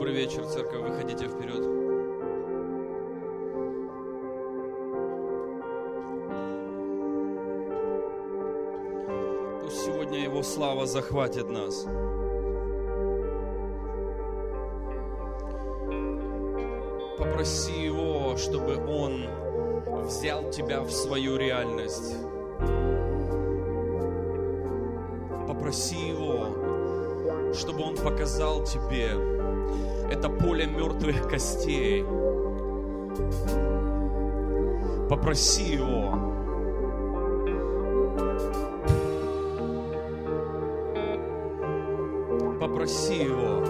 Добрый вечер, церковь. Выходите вперед. Пусть сегодня Его слава захватит нас. Попроси Его, чтобы Он взял тебя в свою реальность. Попроси Его, чтобы Он показал тебе это поле мертвых костей. Попроси Его. Попроси Его.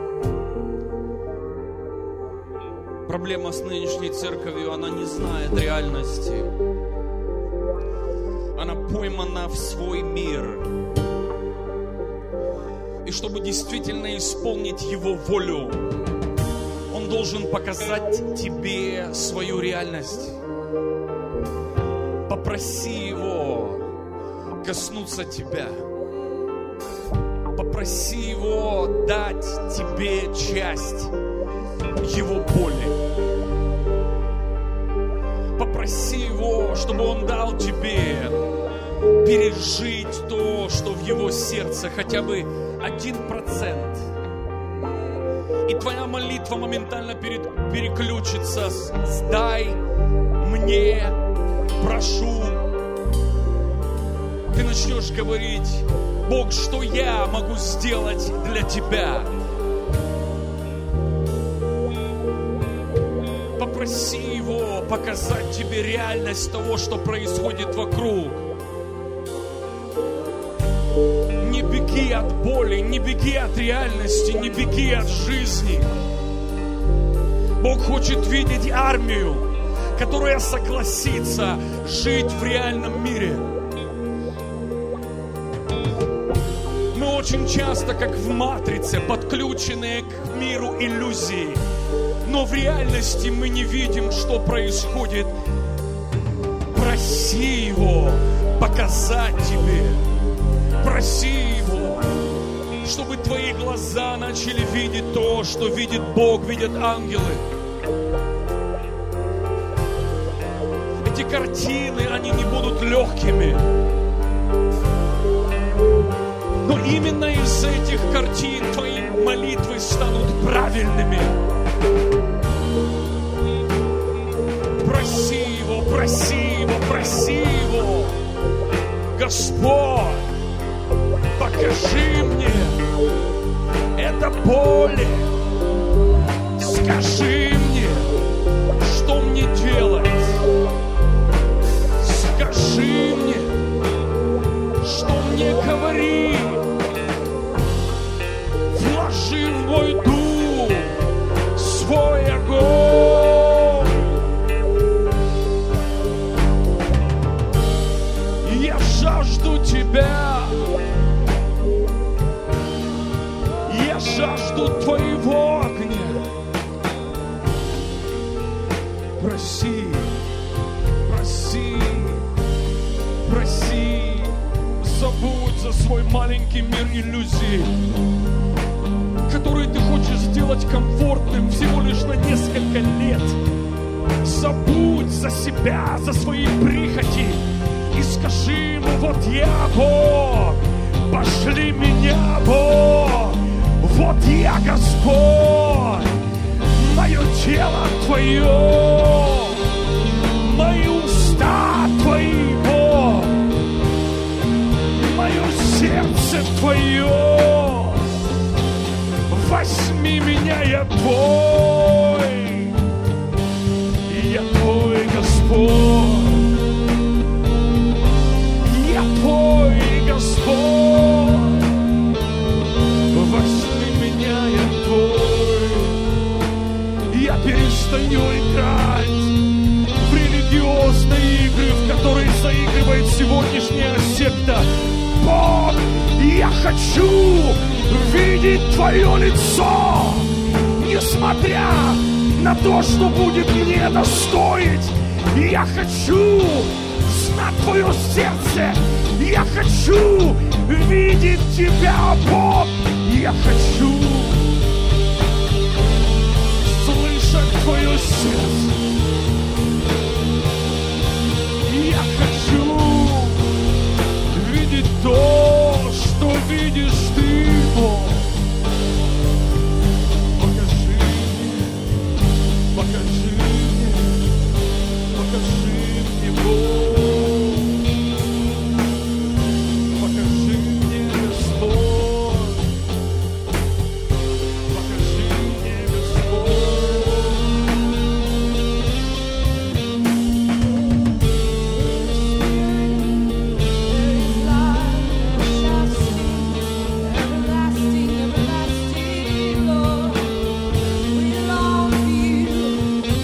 Проблема с нынешней церковью, она не знает реальности. Она поймана в свой мир. И чтобы действительно исполнить Его волю, Он должен показать тебе свою реальность. Попроси Его коснуться тебя. Попроси Его дать тебе часть Его боли. Попроси Его, чтобы Он дал тебе пережить то, что в Его сердце, хотя бы 1%. И твоя молитва моментально переключится с «Сдай мне, прошу». Ты начнешь говорить: Бог, что я могу сделать для Тебя? Попроси Его показать тебе реальность того, что происходит вокруг. Не беги от боли, не беги от реальности, не беги от жизни. Бог хочет видеть армию, которая согласится жить в реальном мире. Мы очень часто, как в матрице, подключены к миру иллюзий. Но в реальности мы не видим, что происходит. Проси Его показать тебе. Проси Его, чтобы твои глаза начали видеть то, что видит Бог, видят ангелы. Эти картины, они не будут легкими. Но именно из этих картин твои молитвы станут правильными. Проси Его, проси Его, проси Его. Господь, покажи мне это поле. Скажи мне, что мне делать. Скажи мне, что мне говорить. Вложи в мой дух свой огонь. Я жажду Тебя. Я жажду Твоего огня. Проси, проси, проси. Забудь за свой маленький мир иллюзий, который ты хочешь сделать комфортным всего лишь на несколько лет. Забудь за себя, за свои прихоти и скажи Ему: вот я Бог, пошли меня, Бог. Вот я Господь, мое тело Твое, мои уста Твои, Бог, мое сердце Твое. Возьми меня, я Твой, Господь, я Твой, Господь. Возьми меня, я Твой. Я перестаю играть в религиозные игры, в которые заигрывает сегодняшняя секта. Бог, я хочу видеть Твое лицо, несмотря на то, что будет мне это стоить. Я хочу знать Твое сердце. Я хочу видеть Тебя, Бог. Я хочу твое сердце. Я хочу видеть то, что видишь ты, Бог. Покажи мне, покажи мне, покажи мне, Бог. Покажи мне, Господь. Покажи мне, Господь. Everlasting, everlasting, Lord, we long for you.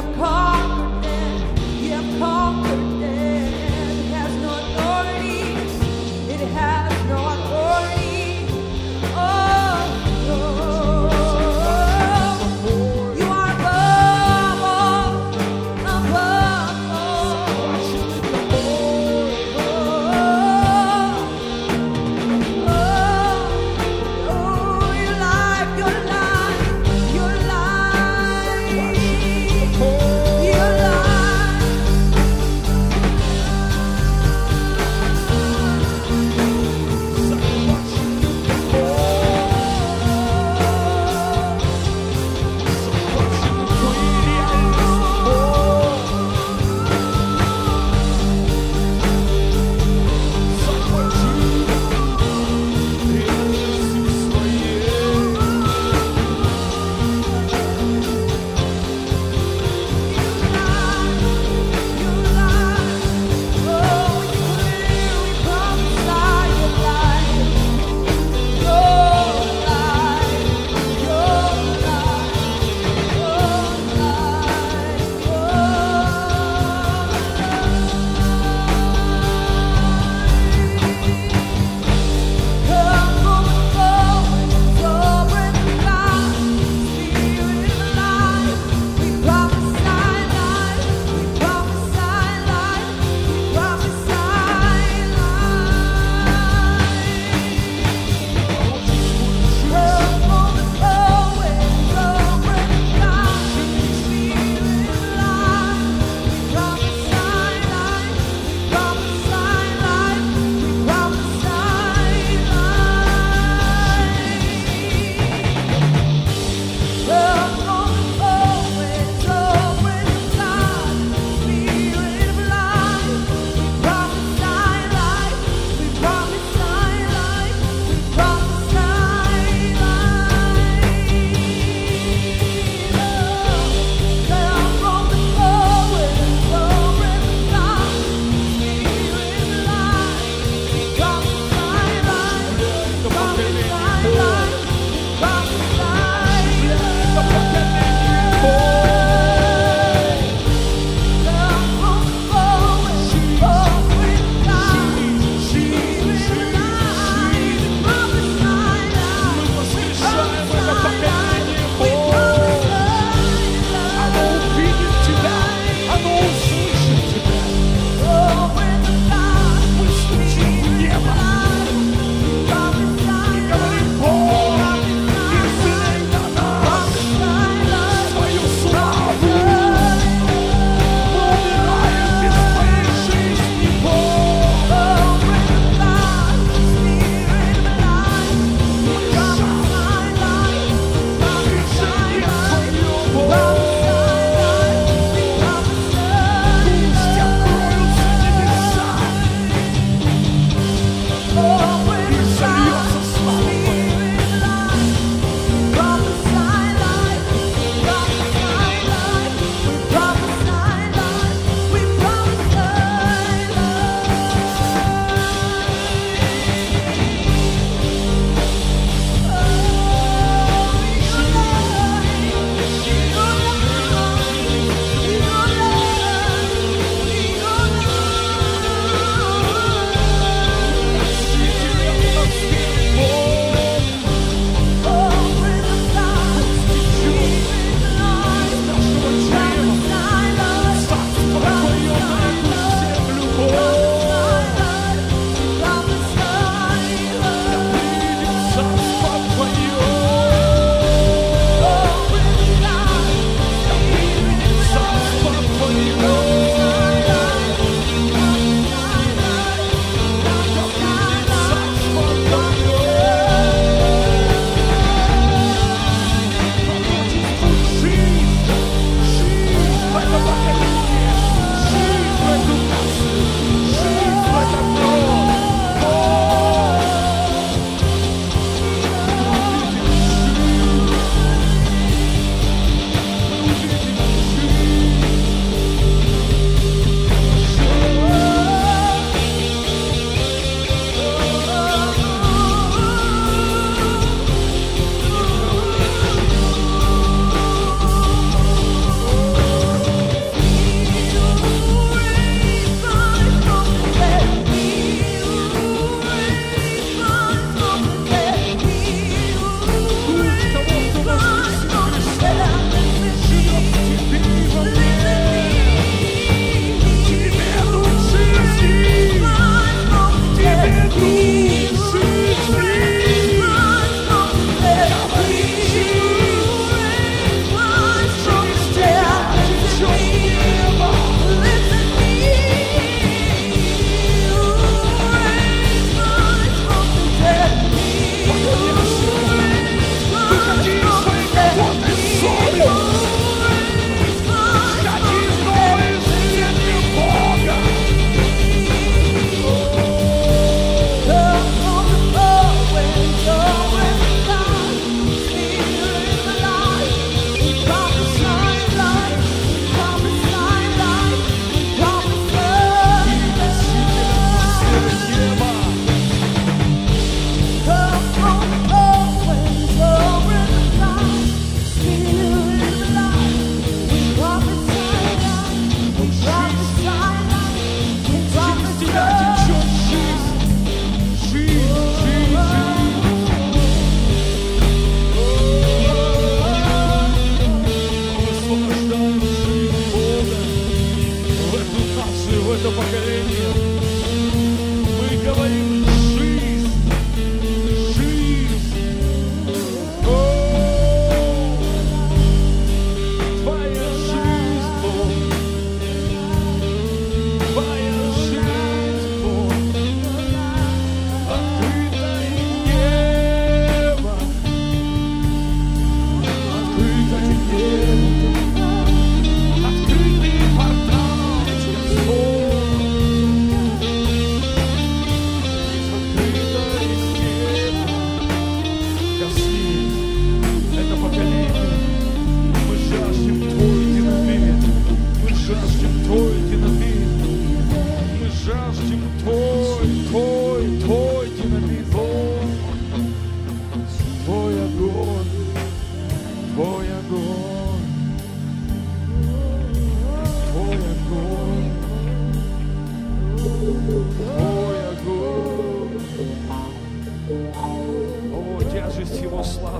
You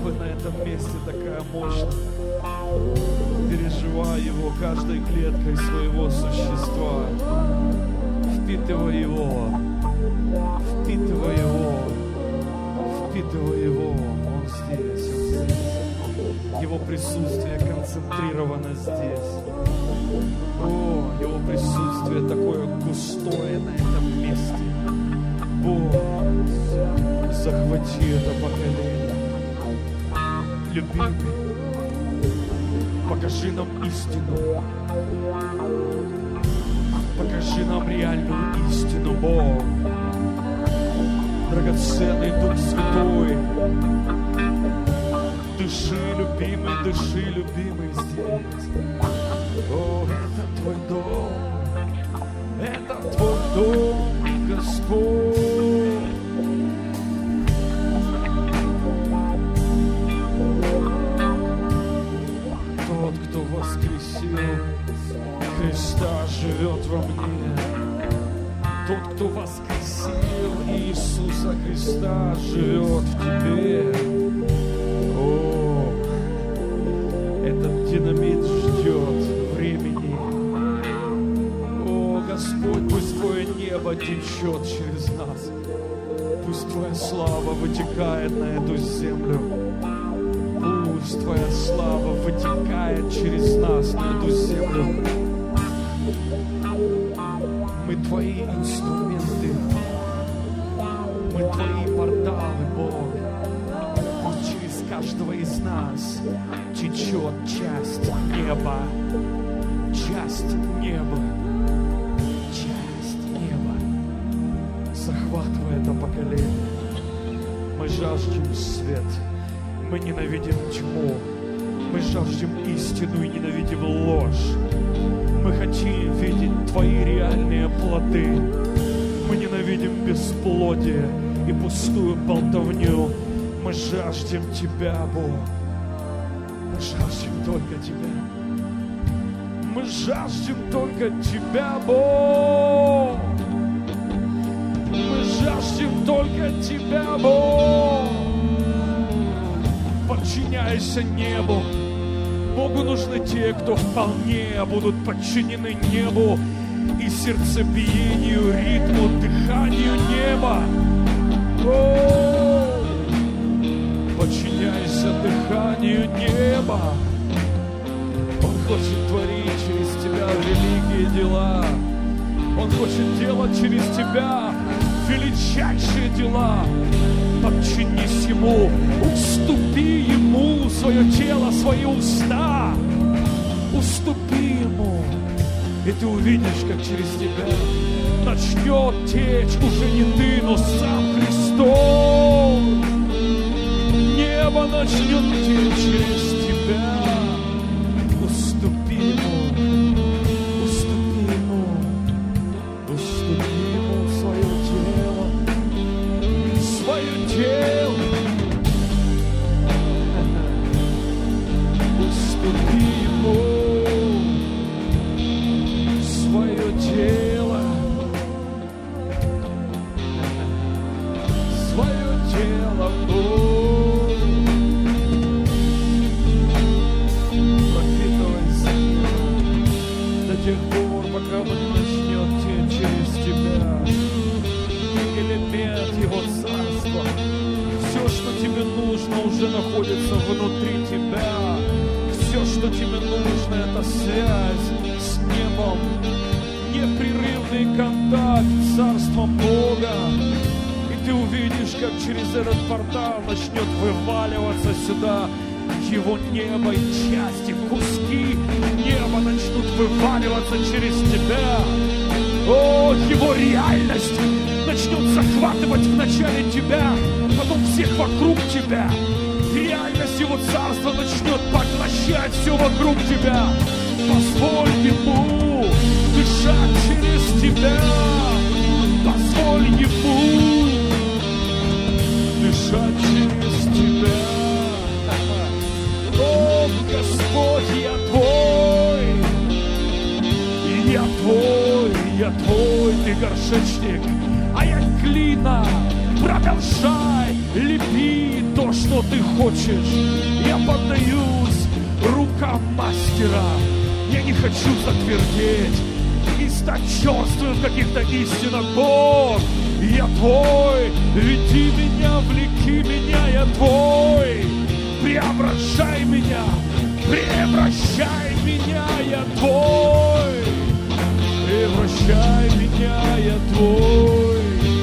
славы на этом месте такая мощная. Переживай Его каждой клеткой своего существа. Впитывай Его. Впитывай Его. Впитывай Его. Он здесь, Он здесь. Его присутствие концентрировано здесь. О, Его присутствие такое густое на этом месте. Бог, захвати это поколение. Любимый, покажи нам истину. Покажи нам реальную истину, Бог. Драгоценный Дух Святой. Дыши, любимый здесь. О, это Твой дом. Это Твой дом, Господь. Тот, кто воскресил Христа, живет во мне. Тот, кто воскресил Иисуса Христа, живет в тебе. О, этот динамит ждет времени. О, Господь, пусть Твое небо течет через нас. Пусть Твоя слава вытекает на эту землю. Пусть Твоя слава вытекает через нас на эту землю. Мы Твои инструменты. Мы Твои порталы, Бог. Пусть через каждого из нас течет часть неба. Часть неба. Часть неба. Захватывай это поколение. Мы жаждем свет. Мы ненавидим тьму. Мы жаждем истину и ненавидим ложь. Мы хотим видеть Твои реальные плоды. Мы ненавидим бесплодие и пустую болтовню. Мы жаждем Тебя, Бог. Мы жаждем только Тебя. Мы жаждем только Тебя, Бог. Мы жаждем только Тебя, Бог. Подчиняйся небу. Богу нужны те, кто вполне будут подчинены небу и сердцебиению, ритму, дыханию неба. О, подчиняйся дыханию неба. Он хочет творить через тебя великие дела. Он хочет делать через тебя величайшие дела. Подчинись Ему, уступи Ему свое тело, свои уста. Уступи Ему, и ты увидишь, как через тебя начнет течь уже не ты, но сам Христос. Небо начнет течь через тебя. Уступи Ему, уступи Ему, уступи Ему свое тело. Свое тело. Уступи Ему свое тело. Свое тело. Пропитывай себя до тех пор, пока Он не начнет течь через тебя. Элемент Его Царства. Все, что тебе нужно, уже находится внутри тебя. Все, что тебе нужно, это связь с небом. Непрерывный контакт с Царством Бога. И ты увидишь, как через этот портал начнет вываливаться сюда Его небо и части, куски неба начнут вываливаться через тебя. О, Его реальность начнет захватывать вначале тебя, потом всех вокруг тебя. Реальность Его Царства начнет поглощать все вокруг тебя. Позволь Ему дышать через тебя. Позволь Ему дышать через тебя. О, Господь, я Твой, я Твой, я Твой, Ты горшечник, а я глина. Продолжай Лепи то, что ты хочешь. Я поддаюсь рукам мастера. Я не хочу затвердеть и стать черствым в каких-то истинах. Бог, я Твой, веди меня, влеки меня, я Твой. Преображай меня, я Твой. Превращай меня, я Твой.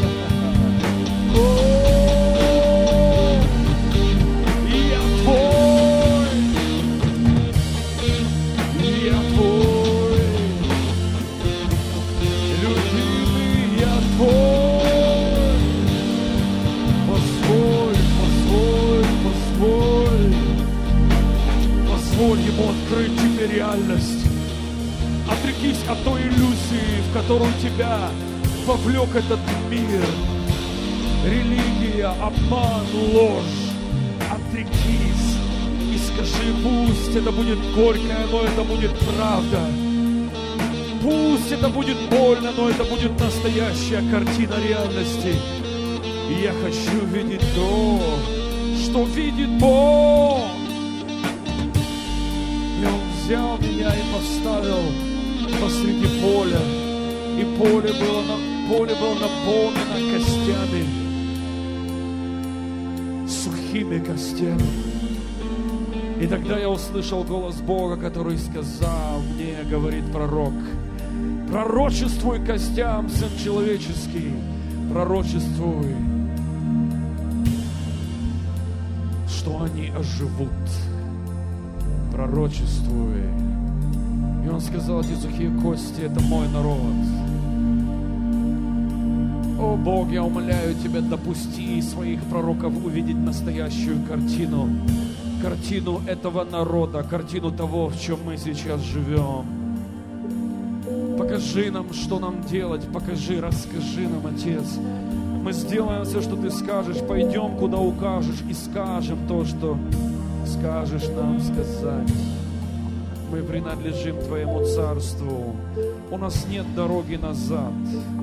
Позволь Ему открыть тебе реальность. Отрекись от той иллюзии, в которую тебя вовлек этот мир. Религия, обман, ложь. Отрекись и скажи: пусть это будет горько, но это будет правда. Пусть это будет больно, но это будет настоящая картина реальности. И я хочу видеть то, что видит Бог. И Он взял меня и поставил посреди поля. И поле было наполнено костями. Сухими костями. И тогда я услышал голос Бога, который сказал мне, говорит пророк: пророчествуй костям, сын человеческий, пророчествуй, что они оживут. Пророчествуй. И Он сказал: эти сухие кости — это мой народ. О Бог, я умоляю Тебя, допусти своих пророков увидеть настоящую картину. Картину этого народа, картину того, в чем мы сейчас живем. Покажи нам, что нам делать, покажи, расскажи нам, Отец. Мы сделаем все, что Ты скажешь, пойдем, куда укажешь, и скажем то, что скажешь нам сказать. Мы принадлежим Твоему Царству. У нас нет дороги назад.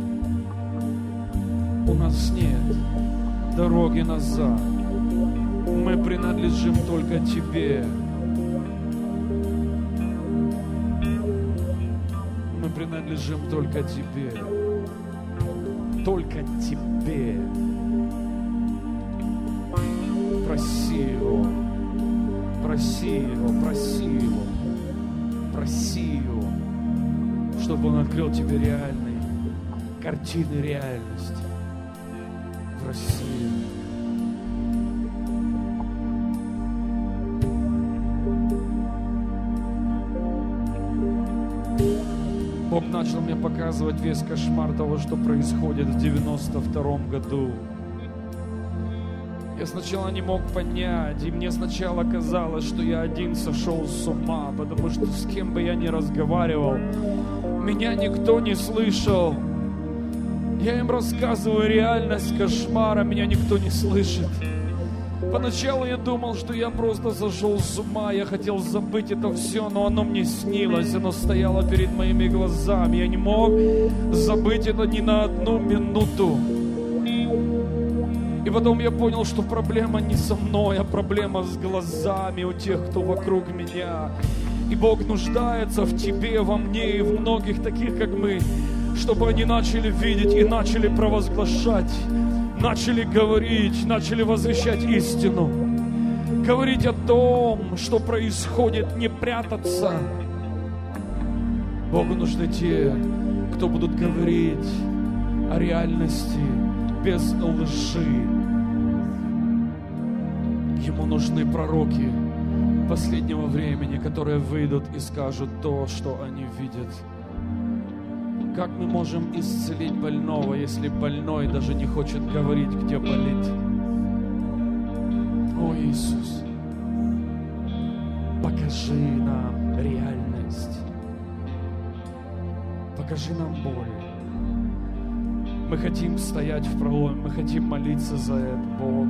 У нас нет дороги назад. Мы принадлежим только Тебе. Мы принадлежим только Тебе. Только Тебе. Проси Его. Проси Его. Проси Его. Проси Его, чтобы Он открыл тебе реальные картины реальности в России. Бог начал мне показывать весь кошмар того, что происходит в 92-м году. Я сначала не мог понять, и мне сначала казалось, что я один сошел с ума, потому что с кем бы я ни разговаривал, меня никто не слышал. Я им рассказываю реальность кошмара, меня никто не слышит. Поначалу я думал, что я просто сошел с ума, я хотел забыть это все, но оно мне снилось, оно стояло перед моими глазами. Я не мог забыть это ни на одну минуту. И потом я понял, что проблема не со мной, а проблема с глазами у тех, кто вокруг меня. И Бог нуждается в тебе, во мне и в многих таких, как мы, чтобы они начали видеть и начали провозглашать, начали говорить, начали возвещать истину. Говорить о том, что происходит, не прятаться. Богу нужны те, кто будут говорить о реальности без лжи. Ему нужны пророки последнего времени, которые выйдут и скажут то, что они видят. Как мы можем исцелить больного, если больной даже не хочет говорить, где болит? О, Иисус, покажи нам реальность. Покажи нам боль. Мы хотим стоять в проломе, мы хотим молиться за это, Бог.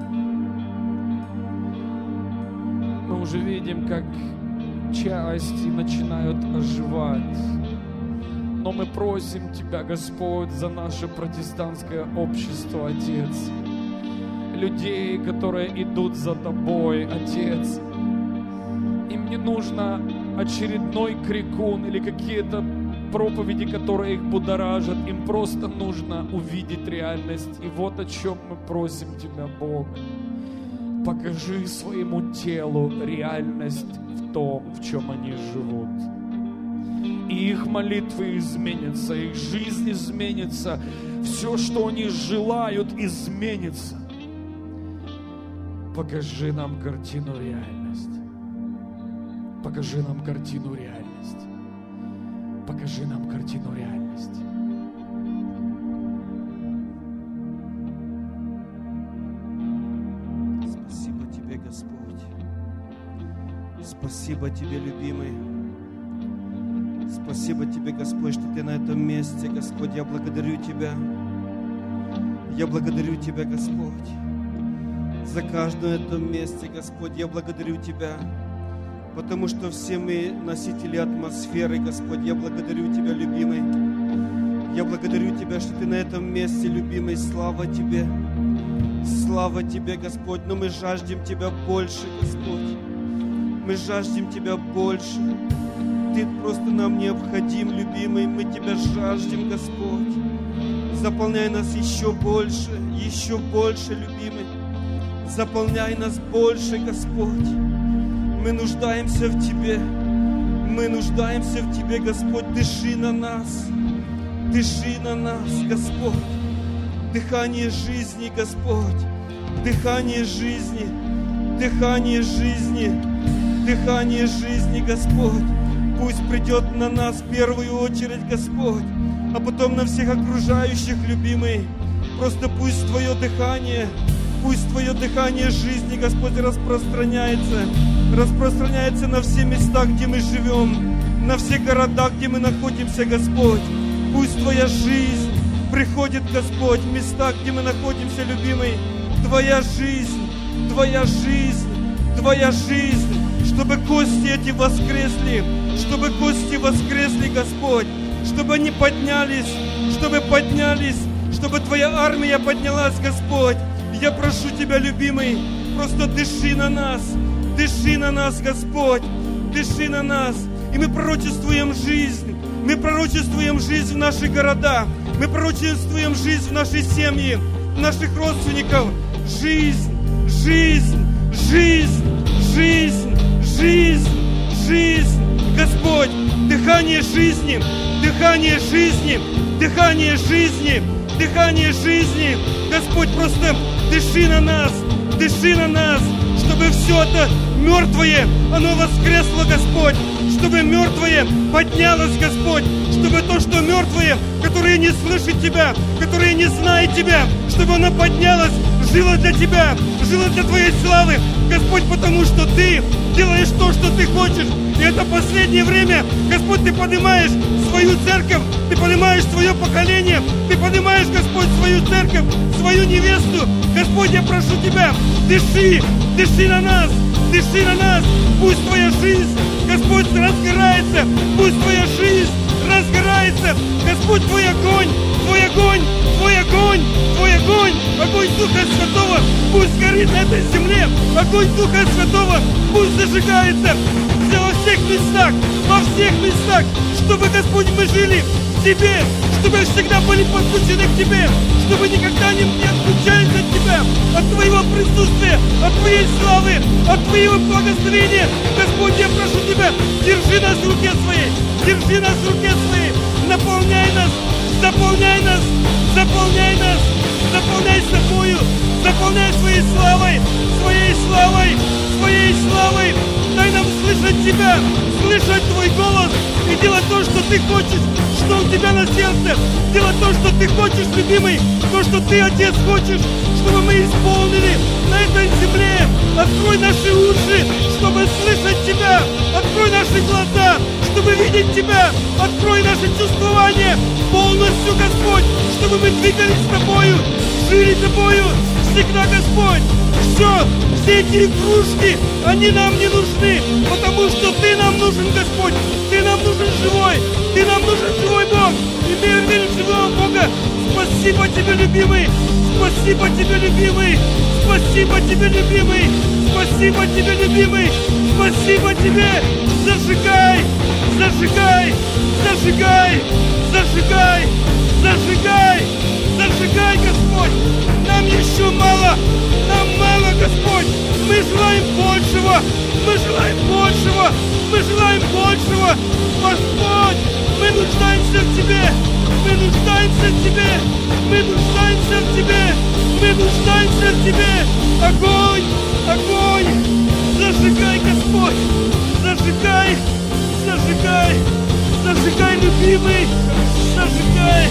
Мы уже видим, как части начинают оживать. Но мы просим Тебя, Господь, за наше протестантское общество, Отец. людей, которые идут за Тобой, Отец. Им не нужно очередной крикун или какие-то проповеди, которые их будоражат. Им просто нужно увидеть реальность. И вот о чем мы просим Тебя, Бог. Покажи своему телу реальность в том, в чем они живут. И их молитвы изменятся, их жизнь изменится. Все, что они желают, изменится. Покажи нам картину реальности. Покажи нам картину реальности. Покажи нам картину реальности. Спасибо Тебе, Господь. Спасибо Тебе, любимый. Спасибо Тебе, Господь, что Ты на этом месте, Господь. Я благодарю Тебя. Я благодарю Тебя, Господь, за каждое этом месте, Господь. Я благодарю Тебя, потому что все мы носители атмосферы, Господь. Я благодарю Тебя, любимый. Я благодарю Тебя, что Ты на этом месте, любимый. Слава Тебе. Слава Тебе, Господь. Но мы жаждем Тебя больше, Господь. Мы жаждем Тебя больше. Ты просто нам необходим, любимый. Мы Тебя жаждем, Господь. Заполняй нас еще больше, любимый. Заполняй нас больше, Господь. Мы нуждаемся в Тебе. Мы нуждаемся в Тебе, Господь. Дыши на нас. Дыши на нас, Господь. Дыхание жизни, Господь. Дыхание жизни. Дыхание жизни. Дыхание жизни, Господь. Пусть придет на нас в первую очередь, Господь, а потом на всех окружающих, любимый. Просто пусть Твое дыхание жизни, Господь, распространяется на все места, где мы живем, на все города, где мы находимся, Господь. Пусть Твоя жизнь приходит, Господь, в места, где мы находимся, любимый. Твоя жизнь, чтобы кости эти воскресли, Господь, чтобы они поднялись, чтобы Твоя армия поднялась, Господь. Я прошу Тебя, любимый, просто дыши на нас, Господь, дыши на нас. И мы пророчествуем жизнь в наши города, мы пророчествуем жизнь в наши семьи, в наших родственников. Жизнь, Господь, дыхание жизни, Господь, просто дыши на нас, чтобы все это мертвое, оно воскресло, Господь, чтобы мертвое поднялось, Господь, чтобы то, что мертвое, которое не слышит Тебя, которое не знает Тебя, чтобы оно поднялось, жило для Тебя, жило для Твоей славы, Господь, потому что Ты делаешь то, что Ты хочешь. И это последнее время, Господь, Ты поднимаешь свою церковь, Ты поднимаешь свое поколение, Ты поднимаешь, Господь, свою церковь, свою невесту. Господь, я прошу Тебя, дыши на нас, пусть Твоя жизнь, Господь, разгорается, пусть Твоя жизнь разгорается, Господь, Твой огонь, огонь Духа Святого, пусть горит на этой земле, огонь Духа Святого, пусть зажигается во всех местах, чтобы, Господь, мы жили в Тебе, чтобы всегда были подключены к Тебе, чтобы никогда не отключались от Тебя, от Твоего присутствия, от Твоей славы, от Твоего благословения. Господь, я прошу Тебя, держи нас в руке Своей, наполняй Собою, наполняй Своей славой. Дай нам слышать Тебя, слышать Твой голос и делать то, что Ты хочешь, что у Тебя на сердце. Делать то, что Ты хочешь, любимый, то, что Ты, Отец, хочешь, чтобы мы исполнили на этой земле. Открой наши уши, чтобы слышать Тебя. Открой наши глаза, чтобы видеть Тебя. Открой наше чувствование полностью, Господь, чтобы мы двигались с Тобою, жили Тобою всегда, Господь. Все эти игрушки, они нам не нужны, потому что Ты нам нужен, Господь. Ты нам нужен живой Бог. И мы верим в живого Бога. Спасибо Тебе, любимый. Спасибо Тебе, любимый! Спасибо Тебе, любимый! Спасибо Тебе! Зажигай! Зажигай! Зажигай! Зажигай! Зажигай! Зажигай, Господь! Нам еще мало! Нам мало, Господь! Мы желаем большего! Мы желаем большего! Мы желаем большего! Господь! Мы нуждаемся в Тебе! Мы нуждаемся в Тебе! Мы нуждаемся в Тебе! Мы нуждаемся в Тебе! Огонь! Огонь! Зажигай, Господь! Зажигай! Зажигай! Зажигай, любимый! Зажигай!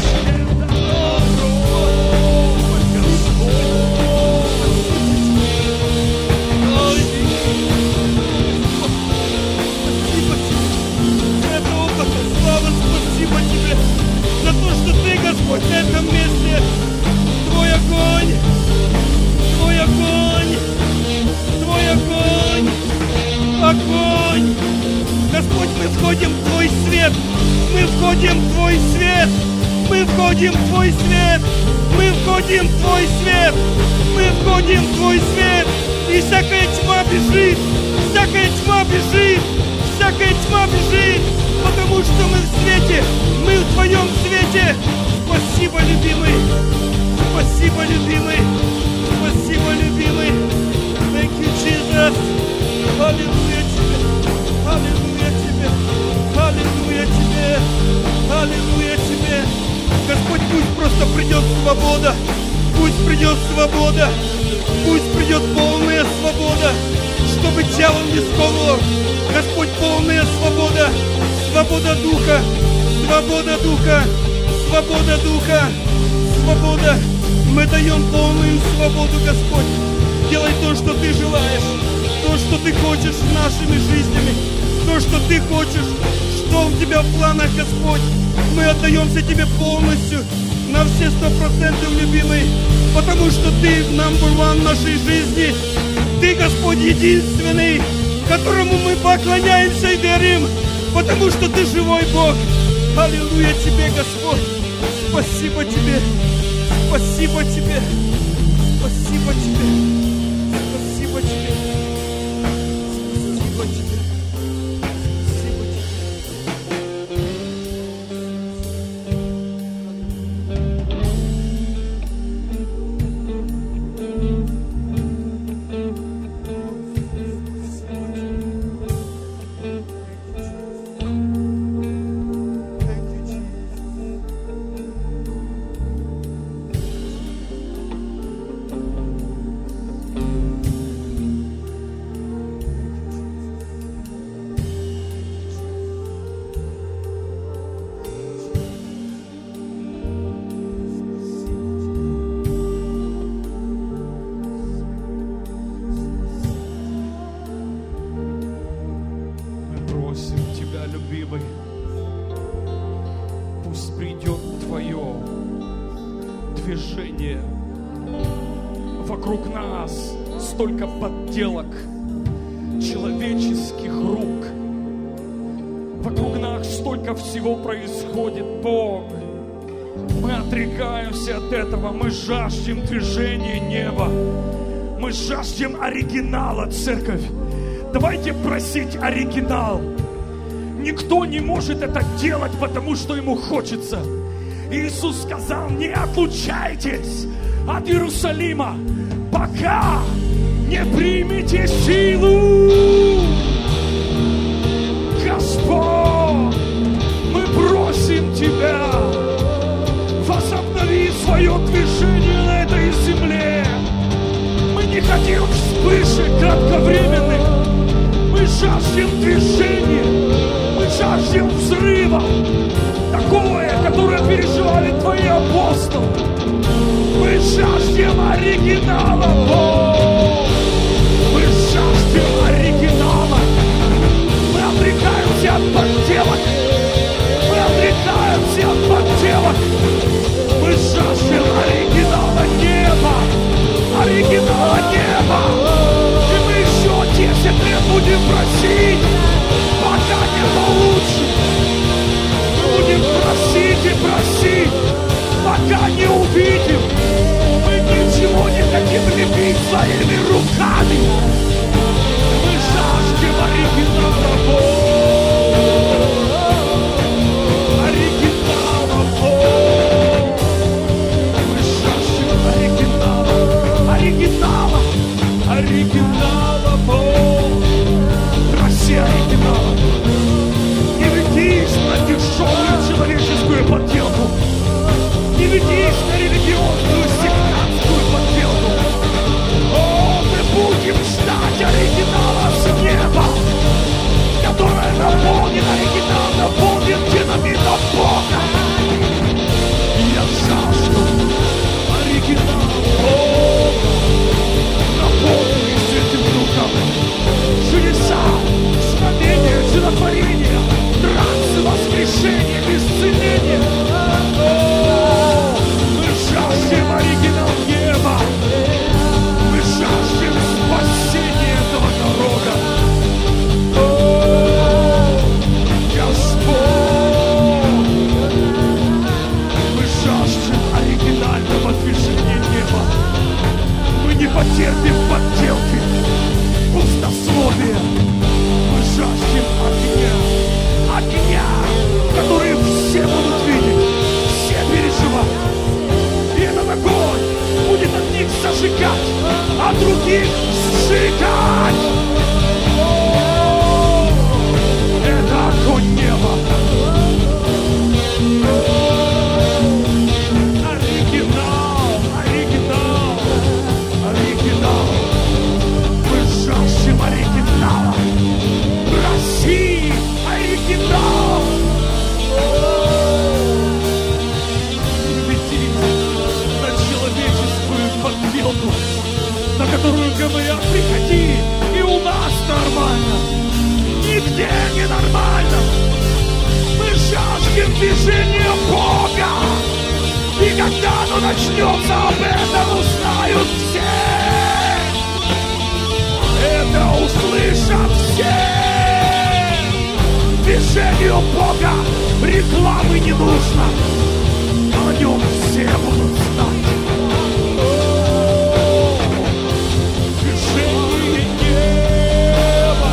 Спасибо Тебе за то, что Ты, Господь, на этом месте. Твой огонь, Твой огонь, Твой огонь, огонь. Господь, мы входим в Твой свет, мы входим в Твой свет, мы входим в Твой свет, мы входим в Твой свет, мы входим в Твой свет. И всякая тьма бежит, всякая тьма бежит, всякая тьма бежит. Потому что мы в свете, мы в Твоем свете. Спасибо, любимый. Спасибо, любимый. Спасибо, любимый. Thank you, Jesus. Аллилуйя Тебе. Аллилуйя Тебе. Аллилуйя Тебе. Аллилуйя Тебе. Господь, пусть просто придет свобода. Пусть придет свобода. Пусть придет полная свобода. Чтобы дьявол не сковывал. Господь, полная свобода. Свобода духа, свобода духа, свобода духа, свобода. Мы даем полную свободу, Господь. Делай то, что Ты желаешь, то, что Ты хочешь нашими жизнями, то, что Ты хочешь, что у Тебя в планах, Господь. Мы отдаемся Тебе полностью, на все 100%, любимый, потому что Ты number one в нашей жизни. Ты, Господь, единственный, которому мы поклоняемся и верим. Потому что Ты живой Бог. Аллилуйя Тебе, Господь. Спасибо Тебе. Спасибо Тебе. Спасибо Тебе. Спасибо Тебе. Спасибо Тебе. Спасибо движение. Вокруг нас столько подделок человеческих рук. Вокруг нас столько всего происходит, Бог. Мы отрекаемся от этого. Мы жаждем движения неба. Мы жаждем оригинала, церковь. Давайте просить оригинал. Никто не может это делать, потому что ему хочется. Иисус сказал: не отлучайтесь от Иерусалима, пока не примете силу. Господь, мы просим Тебя, возобнови свое движение на этой земле. Мы не хотим вспышек кратковременных. Мы жаждем движения. Мы жаждем взрыва. Такое, которое переживали Твои апостолы. Мы жаждем оригинала, Бог. Мы жаждем оригинала. Мы отрекаемся от подделок. Мы отрекаемся от подделок. Мы жаждем оригинала неба. Оригинала неба. И мы еще 10 лет будем просить, пока не получим. Мы будем просить и просить, пока не увидим. Мы ничего не хотим своими руками. Мы жаждем оригинала, оригинала, мы жаждем оригинала, оригинала, Россия оригинала. Не ведись на дешевую человеческую подделку, не ведись на религиозную сектантскую подделку. О, мы будем ждать оригинала с неба, которая наполнен оригинал, наполнен динамитом Бога. Я жажду оригинала Бога, наполненный Святым Духом. Чудеса, знамения, чудотворения, трансы, воскрешения, исцеления. Мы жаждем оригинал неба. Мы жаждем спасения этого народа. Господь, мы жаждем оригинального движения неба. Мы не потерпим подделки, пустословия. Мы жаждем огня, огня, который все будут видеть, все переживать. И этот огонь будет одних зажигать, а других сжигать. Это огонь неба. Оригинал, оригинал, оригинал. Мы жаждем оригинала. России оригинал. Не ведись на человеческую подделку, на которую говорят: приходи, и у нас нормально. Нигде не нормально. Мы жаждем движения Бога. И когда оно начнется, об этом узнают все. Это услышат все. Движению Бога рекламы не нужно. О нем все будут знать. Движение неба.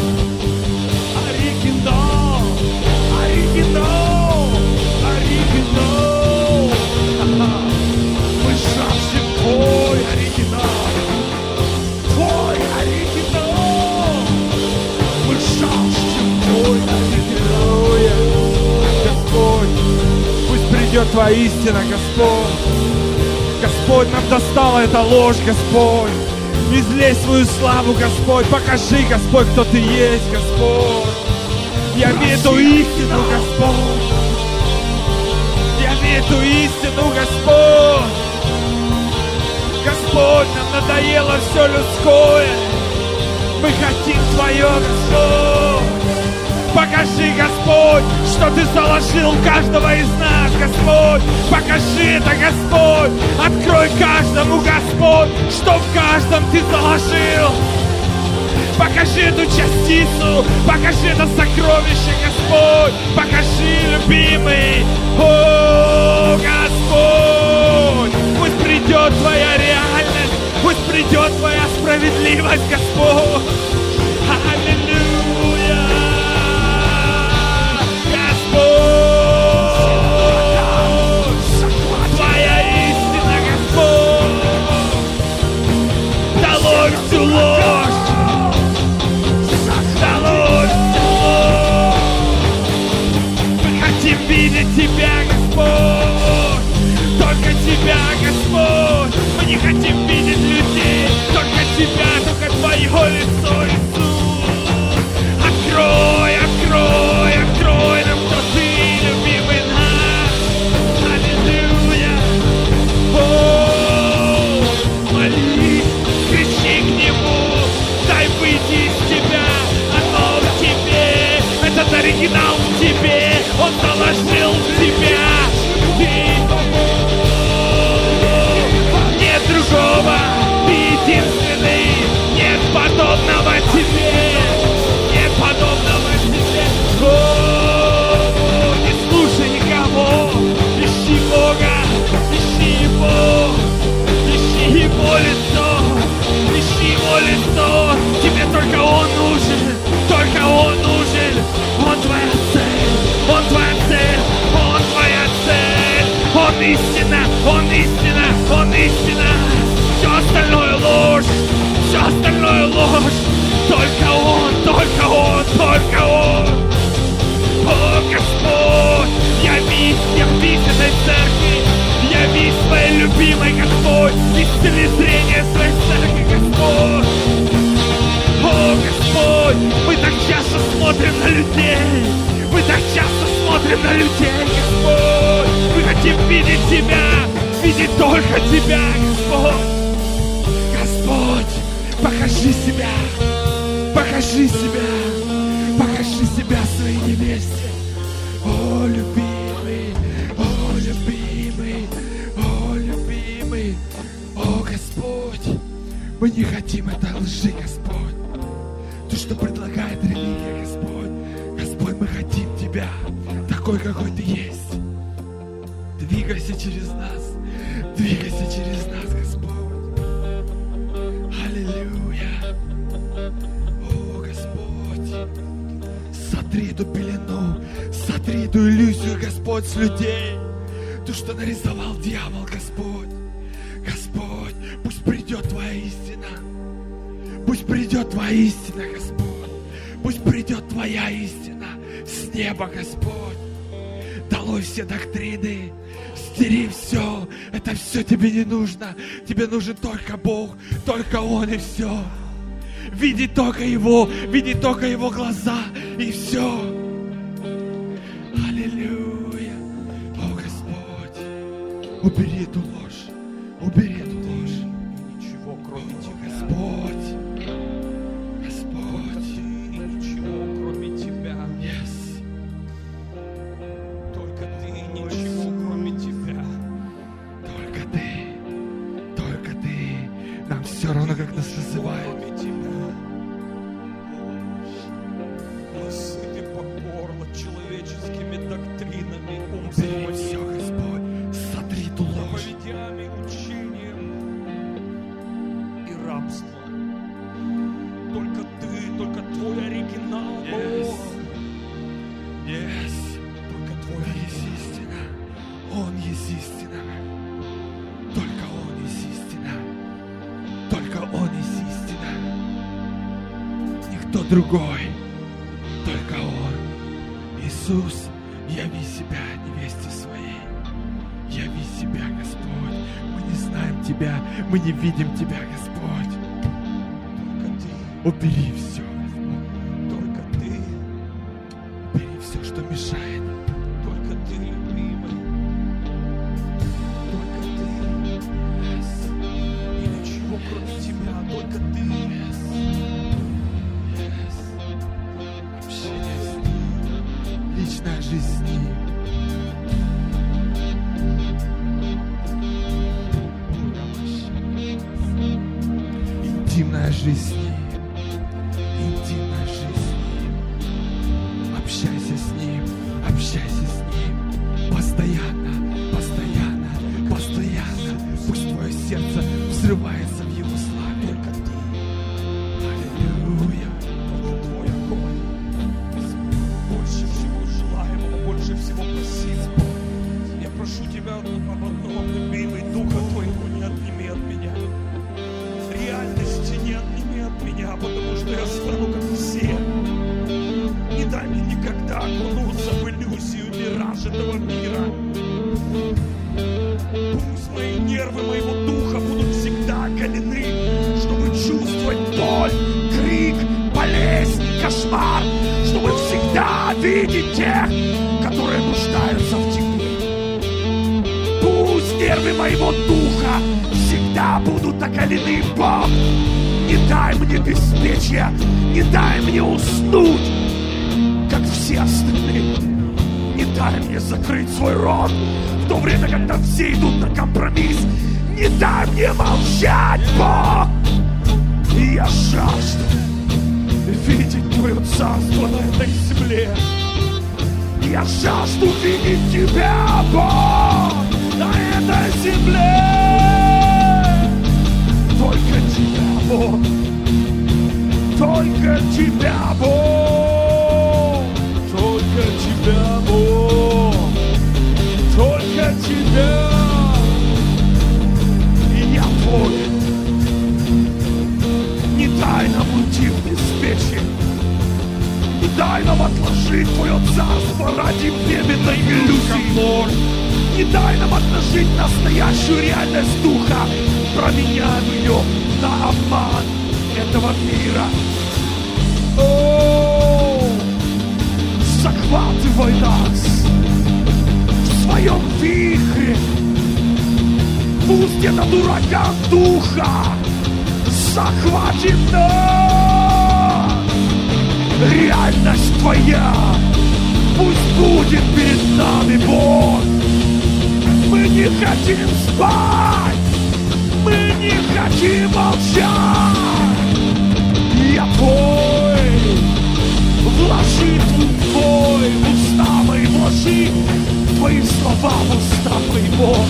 Оригинал, оригинал, оригинал. Мы жаждем твой оригинал. Твой оригинал. Мы жаждем твой оригинал. Господь, пусть придет Твоя истина, Господь. Господь, нам достала эта ложь, Господь. Излей свою славу, Господь. Покажи, Господь, кто Ты есть, Господь. Яви эту истину, Господь. Яви эту истину, Господь. Господь, нам надоело все людское. Мы хотим Твое, Господь. Покажи, Господь, что Ты заложил в каждого из нас, Господь. Покажи это, Господь. Открой каждому, Господь, что в каждом Ты заложил. Покажи эту частицу, покажи это сокровище, Господь. Покажи, любимый. О, Господь, пусть придет Твоя реальность, пусть придет Твоя справедливость, Господь. Аллилуйя. Твоя истина, Господь. Долой всю ложь. Долой всю ложь. Мы хотим видеть Тебя, Господь. Только Тебя, Господь. Мы не хотим видеть людей. Только Тебя, только Твое лицо, Иисус. Открой, открой, открой нам, кто Ты, любимый наш. Аллилуйя. О, молись, кричи к Нему, дай выйти из Тебя, оно в Тебе, этот оригинал в Тебе, Он заложил в Тебя. Ты, нет другого, Ты единственный, нет подобного Тебе. Подобного тебе. О, не слушай никого. Ищи Бога, ищи Его лицо. истина, Он истина, Он истина. Все остальное ложь, все остальное ложь. Только Он, только Он, только Он. О, Господь, явись этой церкви, явись своей любимой, Господь, исцели зрение своей церкви, Господь. О, Господь, мы так часто смотрим на людей, мы так часто смотрим на людей, Господь. Мы хотим видеть Тебя, видеть только Тебя, Господь. Господь, покажи себя, покажи себя, покажи себя своей невесте. О, любимый, о, любимый, о, любимый, о, Господь, мы не хотим этой лжи, Господь. То, что предлагает религия, Господь. Господь, мы хотим Тебя такой, какой Ты есть. Двигайся через нас, двигайся через нас, Господь. Аллилуйя. О, Господь, сотри эту пелену, сотри эту иллюзию, Господь, с людей. То, что нарисовал дьявол, Господь. Господь, пусть придет Твоя истина. Пусть придет Твоя истина, Господь. Пусть придет Твоя истина с неба, Господь. Долой все доктрины, стери все. Это все Тебе не нужно. Тебе нужен только Бог, только Он и все. Видеть только Его, видеть только Его глаза и все. Аллилуйя. О, Господь, убери эту ложь, убери эту ложь. Ничего, кроме Тебя. Господь, Господь, И ничего, кроме Тебя. yes. Только Ты, и ничего, кроме Тебя. Только Ты. Нам все равно, как нас называют. Кроме Тебя. Мы сыты по горло человеческими доктринами, Убери умствами, все, Господь. Сотри ту ложь. заповедями, учением и рабством. Только Ты, только Твой оригинал, Yes. Бог. Yes. Только Твой Он есть истина. Он есть истина. Только Он есть истина. Только Он есть истина. Никто другой. Только Он. Иисус, яви себя невесте своей. Яви себя, Господь. Мы не знаем Тебя. Мы не видим Тебя, Господь. Только Ты, Убери все, Господь. только Ты, Убери все, что мешает. только Ты, любимый. Только Ты. Yes. И ничего, кроме Тебя, только Ты. Yes. Yes. Общение с Ним. Личная жизнь с Ним. Интимная жизнь с Ним. Интимная жизнь с Ним. Общайся с Ним. Общайся с Ним. Постоянно, постоянно, постоянно. Пусть твое сердце взрывается в Его славе. Только Ты, Аллилуйя. только Твой огонь. Больше всего желаемого, больше всего просимого. Я прошу Тебя об одном, любимый, Духа Твоего не отними от меня. Реальности не отними от меня, потому что я стану как все. Не дай мне никогда окунуться в иллюзию, мираж этого мира. Пусть мои нервы моего духа будут всегда оголены, чтобы чувствовать боль, крик, болезнь, кошмар, чтобы всегда видеть тех, которые нуждаются в Тебе. Пусть нервы моего духа всегда будут оголены, Бог. Не дай мне беспечия, не дай мне уснуть, как все остальные. Не дай мне закрыть свой рот в то время, когда все идут на компромисс. Не дай мне молчать, Бог. И я жажду видеть Твое царство на этой земле. Я жажду видеть Тебя, Бог, на этой земле. Только Тебя, Бог. Только Тебя, Бог. Только Тебя, Бог. Только Тебя. Не дай нам отложить настоящую реальность Духа, променяем ее на обман этого мира. О, захватывай нас в своем вихре. Пусть этот ураган Духа захватит нас. Реальность Твоя пусть будет перед нами, Бог. Мы не хотим спать, мы не хотим молчать. Я Твой, вложи Твой в уста мои, вложи Твои слова в уста мои, Бог.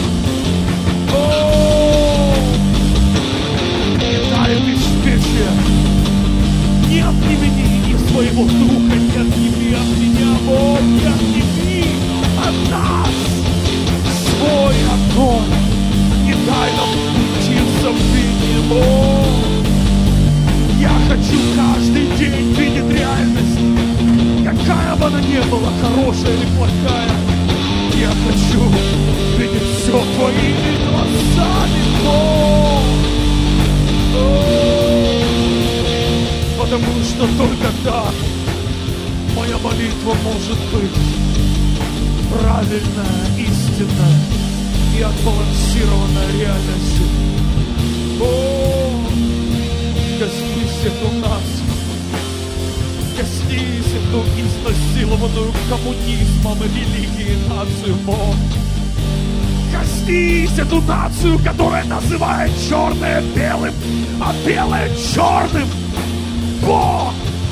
О, не дай беспечия, не отними своего Духа, не отними от меня, Бог, не отними от нас свой огонь, не дай нам уйти в забвение, Бог. Я хочу каждый день видеть реальность, какая бы она ни была, хорошая или плохая. Я хочу видеть все Твоими глазами, Бог. Потому что только так моя молитва может быть правильная, истинная и отбалансированная реальностью. О, коснись эту нацию, коснись эту изнасилованную коммунизмом и религией нацию, Бог. Коснись эту нацию, которая называет черное белым, а белое черным. Бог,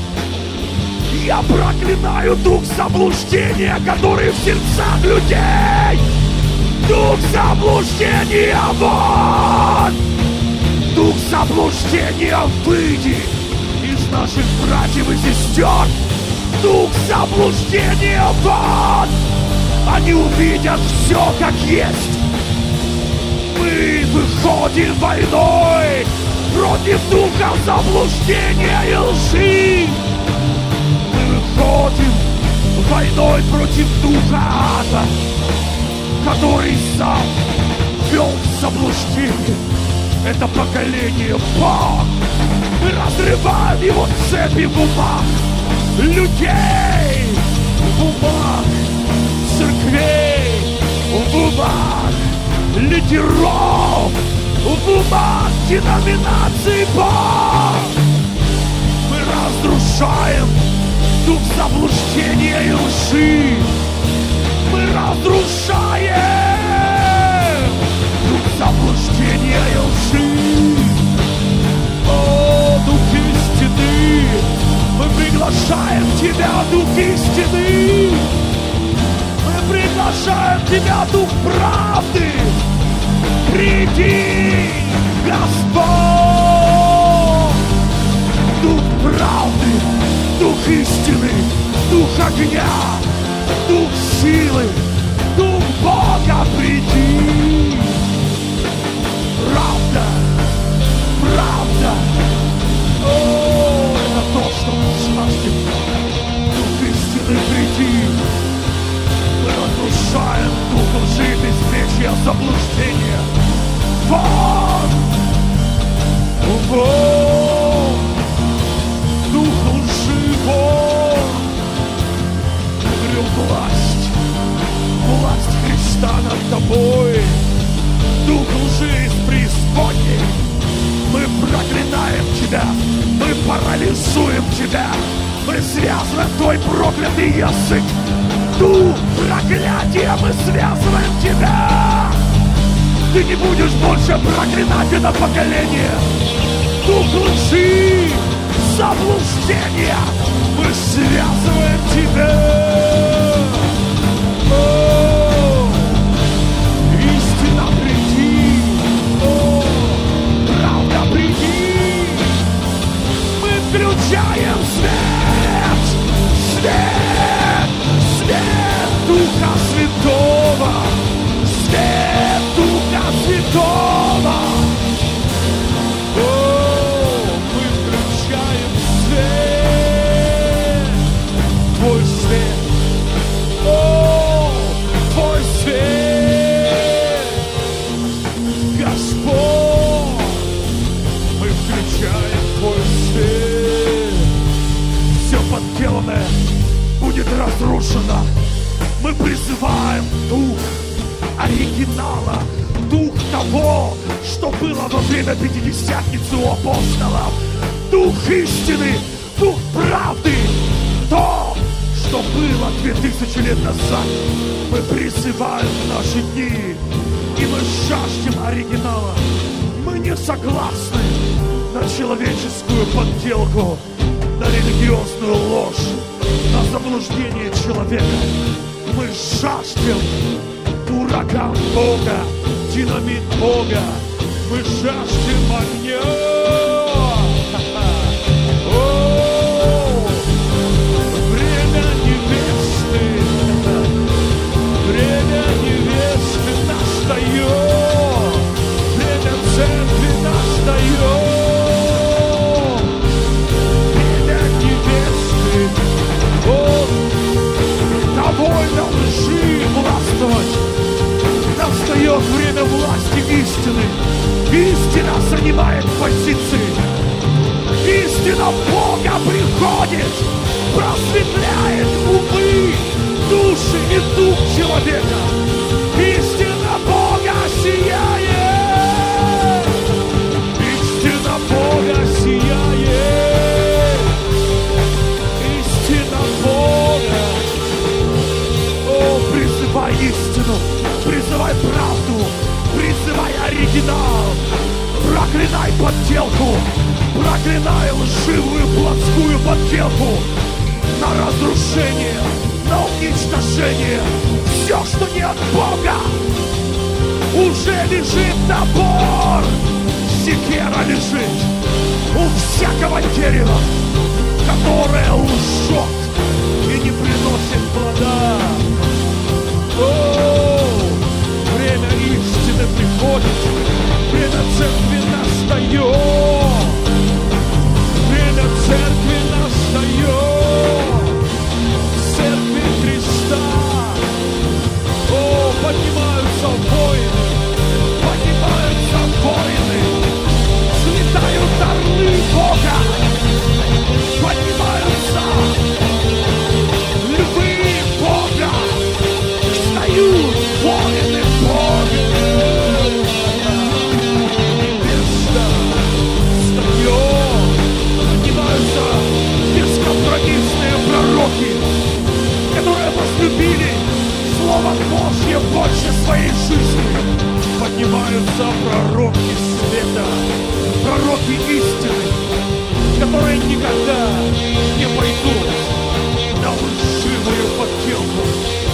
я проклинаю дух заблуждения, который в сердцах людей. Дух заблуждения, вон! Дух заблуждения, выйди из наших братьев и сестер. Дух заблуждения, вон! Они увидят все, как есть. Мы выходим войной против духа заблуждения и лжи. Мы выходим войной против духа ада, который сам вел в заблуждение это поколение, Бог. Мы разрываем его цепи в умах людей, в умах церквей, в умах лидеров, в умах деноминаций, Бог. Мы разрушаем дух заблуждения и лжи. Мы разрушаем дух заблуждения и лжи. О, дух истины, мы приглашаем Тебя, дух истины. Мы приглашаем Тебя, дух правды. Приди, Господь! Дух правды, дух истины, дух огня, дух силы, дух Бога, приди! Правда, правда! О, это то, что мы жаждем. Дух истины, приди! Мы разрушаем дух лжи, безвечия, заблуждения. Вон! Вон! Дух лжи, вон! Говорю, власть Христа над тобой. Дух лжи из преисподней. Мы проклинаем тебя, мы парализуем тебя, мы связываем твой проклятый язык. Дух проклятия, мы связываем тебя. Ты не будешь больше проклинать это поколение. Дух лжи, заблуждения, мы связываем тебя. О, истина, приди. О, правда, приди. Мы включаем свет, свет, свет Духа Святого. Свет Духа Святого. О, мы включаем свет, Твой свет. О, оригинала, дух того, что было во время Пятидесятницы у апостолов, дух истины, дух правды, то, что было 2000 лет назад, мы призываем в наши дни, и мы жаждем оригинала. Мы не согласны на человеческую подделку, на религиозную ложь, на заблуждение человека. Мы жаждем ураган Бога, динамит Бога. Мы жаждем огня. Время невесты, время невесты настает, время церкви настает. Довольно лжи властвовать. Настает время власти истины. Истина занимает позиции. Истина Бога приходит, просветляет умы, души и дух человека. Истина Бога сияет. Истина Бога сияет. Истина Бога. Призывай истину, призывай правду, призывай оригинал, проклинай подделку, проклинай лживую плотскую подделку, на разрушение, на уничтожение. Все, что не от Бога, уже лежит топор, секера лежит у всякого дерева, которое лжет и не приносит плода. Время истины приходит, время церкви настает, время церкви настает, церкви Христа. Поднимаются воины, взлетают орлы Бога, поднимаются львы Бога. Воины Бога, небеса встает, поднимаются бескомпромиссные пророки, которые возлюбили Слово Божье больше своей жизни. Поднимаются пророки света, пророки истины, которые никогда не пойдут на лживую подделку.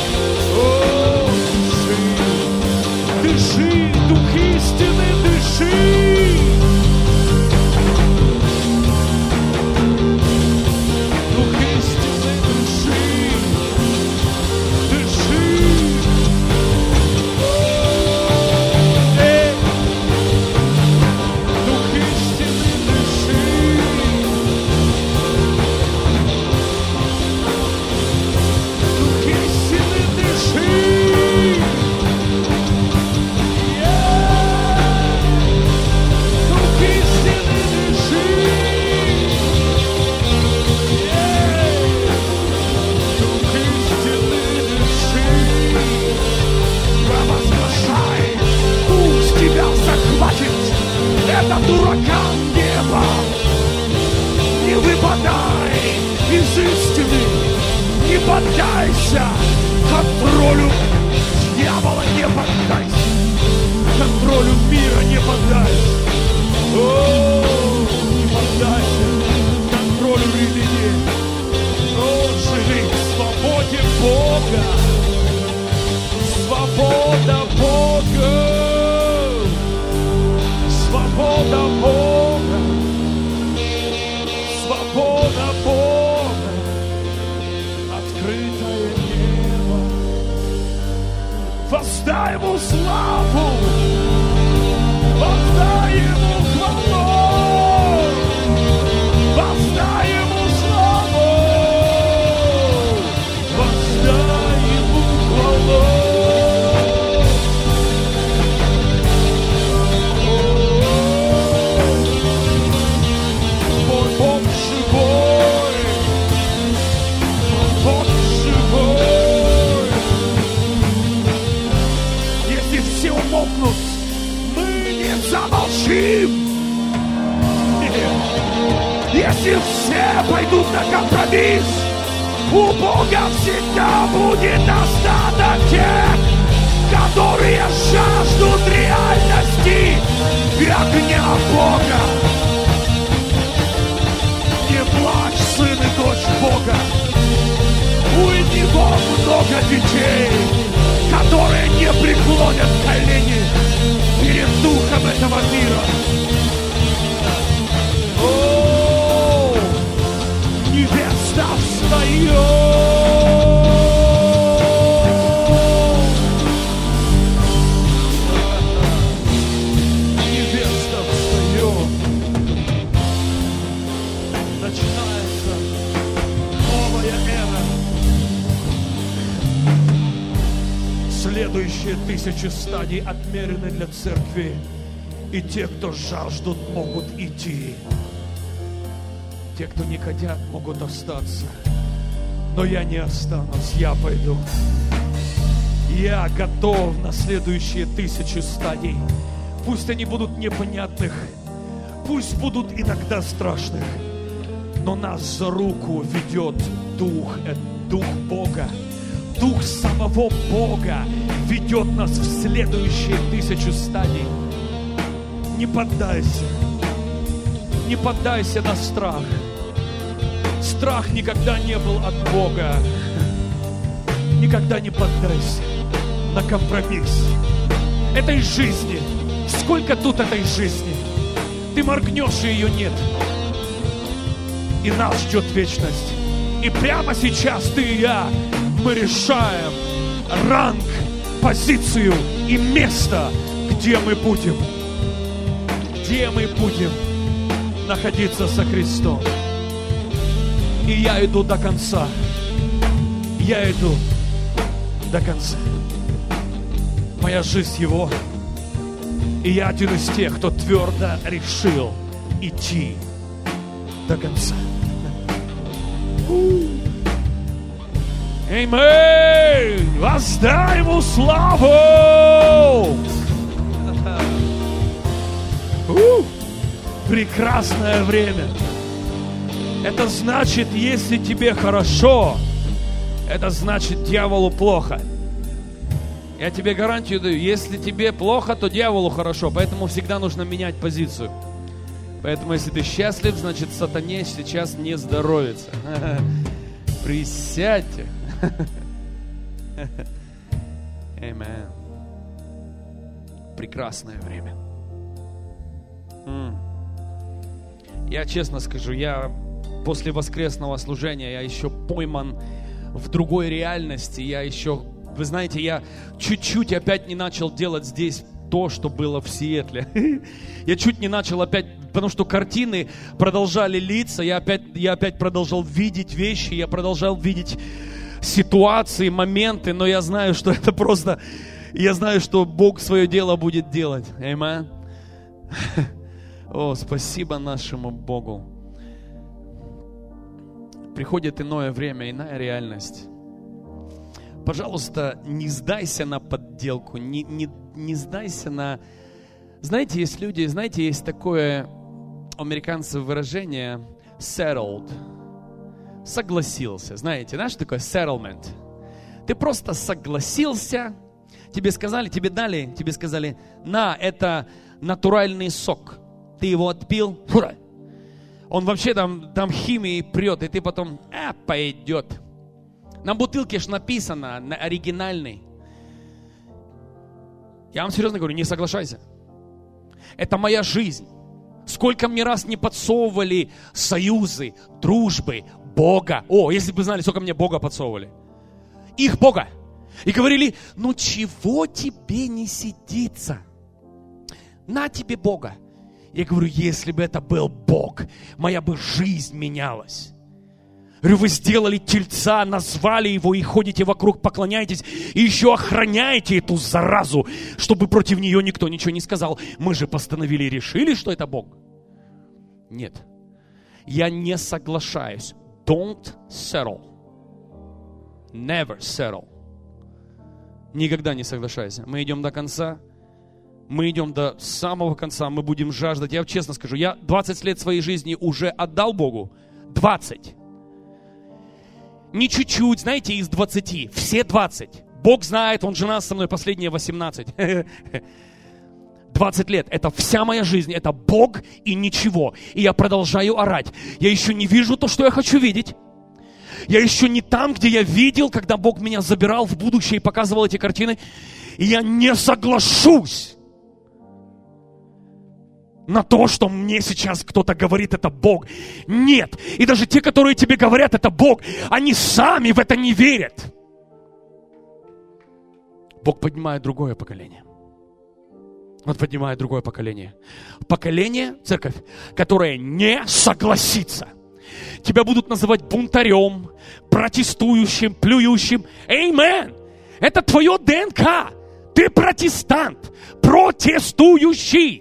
Дыши, дух истины, дыши! Дух истины, дыши! Дыши! Дух истины, дыши! Дух истины, дыши! Этот ураган неба, не выпадай из истины, не поддайся контролю дьявола, не поддайся контролю мира, не поддайся. Не поддайся контролю религии. Живи в свободе Бога, свобода Бога. Свобода Бога, свобода Бога, открытое небо. Воздай Ему славу, воздай Ему хвалу, воздай Ему славу, воздай Ему хвалу. замолкнут, мы не замолчим. Если все пойдут на компромисс, у Бога всегда будет остаток тех, которые жаждут реальности и огня Бога. Не плачь, сын и дочь Бога. У Него много детей, которые не преклонят колени перед духом этого мира. О, невеста встает! Невеста встает! Начинается новая эра. Следующие 1000 стадий отмерены для церкви. И те, кто жаждут, могут идти. Те, кто не хотят, могут остаться. Но я не останусь, я пойду. Я готов на следующие 1000 стадий. Пусть они будут непонятных, пусть будут иногда страшных, но нас за руку ведет Дух Бога. Дух самого Бога ведет нас в следующие 1000 стадий. Не поддайся. Не поддайся на страх. Страх никогда не был от Бога. Никогда не поддайся на компромисс. Этой жизни. Сколько тут этой жизни? Ты моргнешь, и ее нет. И нас ждет вечность. И прямо сейчас ты и я, мы решаем ранг, позицию и место, где мы будем. Где мы будем находиться со Христом. И я иду до конца. Я иду до конца. Моя жизнь Его. И я один из тех, кто твердо решил идти до конца. Аминь! Воздай Ему славу! Прекрасное время. Это значит, если тебе хорошо, это значит, дьяволу плохо. Я тебе гарантию даю, если тебе плохо, то дьяволу хорошо. Поэтому всегда нужно менять позицию. Поэтому, если ты счастлив, значит, сатане сейчас не здоровится. Присядьте. Аминь. Прекрасное время. Я честно скажу, я после воскресного служения, я еще пойман в другой реальности. Я еще, вы знаете, я чуть-чуть опять не начал делать здесь то, что было в Сиэтле. Я чуть не начал опять, потому что картины продолжали литься, я опять продолжал видеть вещи, я продолжал видеть ситуации, моменты, но я знаю, что это просто, я знаю, что Бог свое дело будет делать. Аминь. О, спасибо нашему Богу. Приходит иное время, иная реальность. Пожалуйста, не сдайся на подделку, не сдайся на... Знаете, есть люди, знаете, есть такое у американцев выражение settled. Согласился. Знаете, знаешь, что такое settlement? Ты просто согласился, тебе сказали, тебе дали, тебе сказали, на, это натуральный сок. Ты его отпил, ура! Он вообще там химией прет, и ты потом, пойдет. На бутылке ж написано, на оригинальной. Я вам серьезно говорю, не соглашайся. Это моя жизнь. Сколько мне раз не подсовывали союзы, дружбы, Бога. О, если бы знали, сколько мне Бога подсовывали. Их Бога. И говорили, ну чего тебе не сидится? На тебе Бога. Я говорю, если бы это был Бог, моя бы жизнь менялась. Говорю, вы сделали тельца, назвали его и ходите вокруг, поклоняетесь, и еще охраняете эту заразу, чтобы против нее никто ничего не сказал. Мы же постановили и решили, что это Бог. Нет, я не соглашаюсь. Don't settle. Never settle. Никогда не соглашайся. Мы идем до конца. Мы идем до самого конца, мы будем жаждать. Я честно скажу, я 20 лет своей жизни уже отдал Богу. 20. Не чуть-чуть, знаете, из 20. Все 20. Бог знает, Он жена со мной последние 18. 20 лет. Это вся моя жизнь. Это Бог и ничего. И я продолжаю орать. Я еще не вижу то, что я хочу видеть. Я еще не там, где я видел, когда Бог меня забирал в будущее и показывал эти картины. И я не соглашусь на то, что мне сейчас кто-то говорит, это Бог. Нет. И даже те, которые тебе говорят, это Бог, они сами в это не верят. Бог поднимает другое поколение. Он поднимает другое поколение. Поколение, церковь, которое не согласится. Тебя будут называть бунтарем, протестующим, плюющим. Эймен! Это твое ДНК. Ты протестант, протестующий.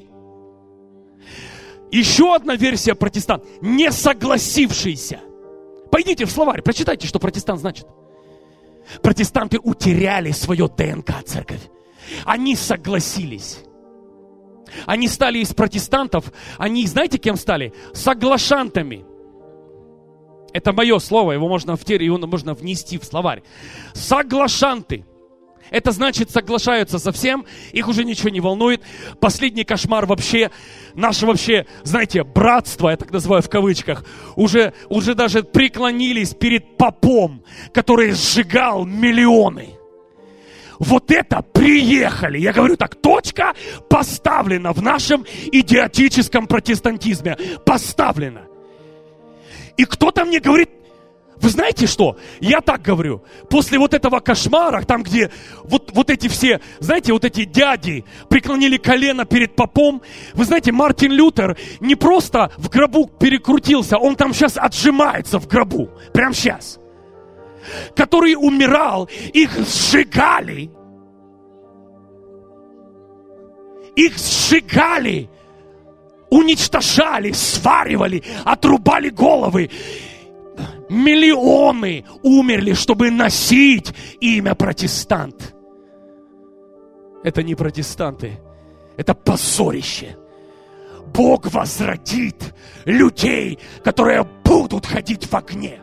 Еще одна версия протестант. Не согласившийся. Пойдите в словарь, прочитайте, что протестант значит. Протестанты утеряли свое ДНК, церковь. Они согласились. Они стали из протестантов, они, знаете, кем стали? Соглашантами. Это мое слово, его можно внести в словарь. Соглашанты. Это значит, соглашаются со всем, их уже ничего не волнует. Последний кошмар вообще, наше вообще, знаете, братство, я так называю в кавычках, уже даже преклонились перед попом, который сжигал миллионы. Вот это приехали. Я говорю так, точка поставлена в нашем идиотическом протестантизме. Поставлена. И кто-то мне говорит, вы знаете что? Я так говорю. После вот этого кошмара, там где вот эти все, знаете, вот эти дяди преклонили колено перед попом. Вы знаете, Мартин Лютер не просто в гробу перекрутился, он там сейчас отжимается в гробу. Прямо сейчас. Который умирал, их сжигали. Их сжигали. Уничтожали, сваривали, отрубали головы. Миллионы умерли, чтобы носить имя протестант. Это не протестанты, это позорище. Бог возродит людей, которые будут ходить в огне.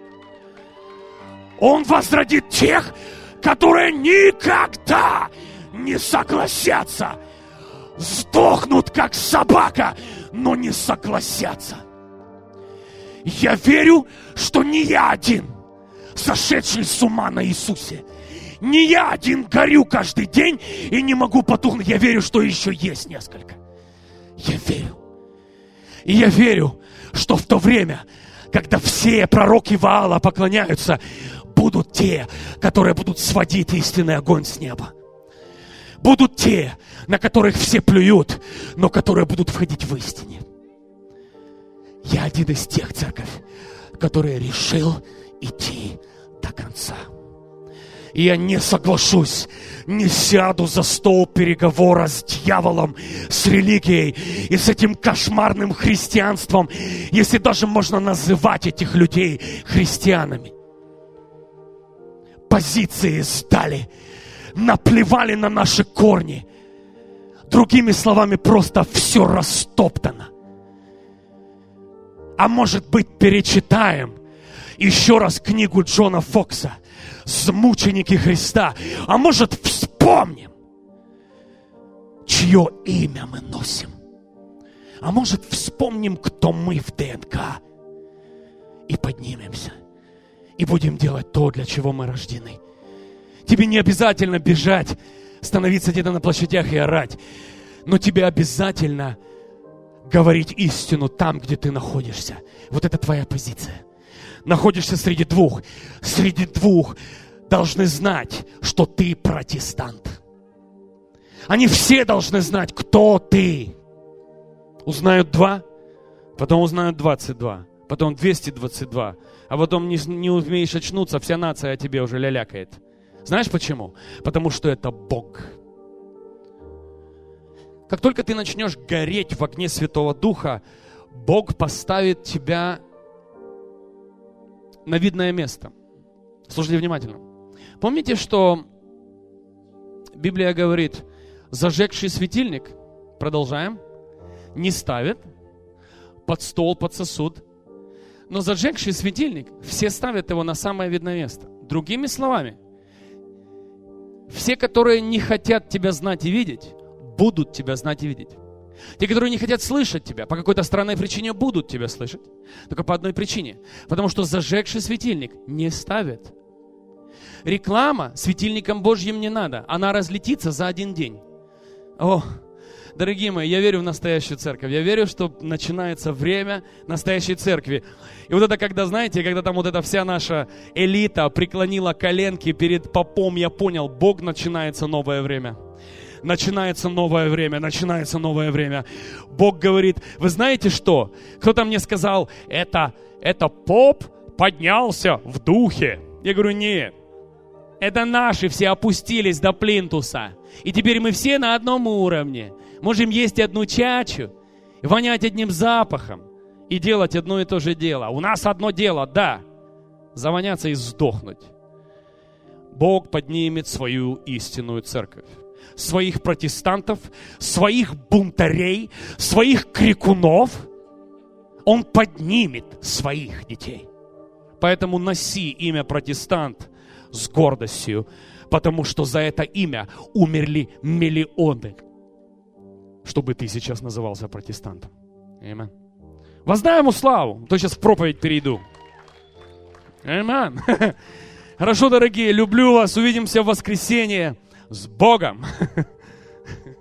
Он возродит тех, которые никогда не согласятся. Сдохнут, как собака, но не согласятся. Я верю, что не я один, сошедший с ума на Иисусе. Не я один горю каждый день и не могу потухнуть. Я верю, что еще есть несколько. Я верю. И я верю, что в то время, когда все пророки Ваала поклоняются, будут те, которые будут сводить истинный огонь с неба. Будут те, на которых все плюют, но которые будут входить в истине. Я один из тех, церковь, который решил идти до конца. И я не соглашусь, не сяду за стол переговора с дьяволом, с религией и с этим кошмарным христианством, если даже можно называть этих людей христианами. Позиции сдали, наплевали на наши корни. Другими словами, просто все растоптано. А может быть, перечитаем еще раз книгу Джона Фокса «Мученики Христа». А может, вспомним, чье имя мы носим. А может, вспомним, кто мы в ДНК. И поднимемся. И будем делать то, для чего мы рождены. Тебе не обязательно бежать, становиться где-то на площадях и орать. Но тебе обязательно говорить истину там, где ты находишься. Вот это твоя позиция. Находишься среди двух. Среди двух должны знать, что ты протестант. Они все должны знать, кто ты. Узнают 2, потом узнают 22, потом 222, а потом не умеешь очнуться, вся нация о тебе уже лялякает. Знаешь почему? Потому что это Бог. Как только ты начнешь гореть в огне Святого Духа, Бог поставит тебя на видное место. Слушайте внимательно. Помните, что Библия говорит, Зажегший светильник, продолжаем, не ставят под стол, под сосуд. Но зажегший светильник, все ставят его на самое видное место. Другими словами, все, которые не хотят тебя знать и видеть, будут тебя знать и видеть. Те, которые не хотят слышать тебя, по какой-то странной причине будут тебя слышать. Только по одной причине. Потому что зажегший светильник не ставят. Реклама светильником Божьим не надо. Она разлетится за один день. О, дорогие мои, я верю в настоящую церковь. Я верю, что начинается время настоящей церкви. И вот это когда, знаете, когда там вот эта вся наша элита преклонила коленки перед попом, я понял, Бог, начинается новое время. Начинается новое время, начинается новое время. Бог говорит, вы знаете что? Кто-то мне сказал, это поп поднялся в духе. Я говорю, нет. Это наши все опустились до плинтуса. И теперь мы все на одном уровне. Можем есть одну чачу, вонять одним запахом и делать одно и то же дело. У нас одно дело, да, завоняться и сдохнуть. Бог поднимет свою истинную церковь. Своих протестантов, своих бунтарей, своих крикунов. Он поднимет своих детей. Поэтому носи имя протестант с гордостью, потому что за это имя умерли миллионы, чтобы ты сейчас назывался протестантом. Аминь. Воздай ему славу, то сейчас в проповедь перейду. Аминь. Хорошо, дорогие, люблю вас, увидимся в воскресенье. С Богом!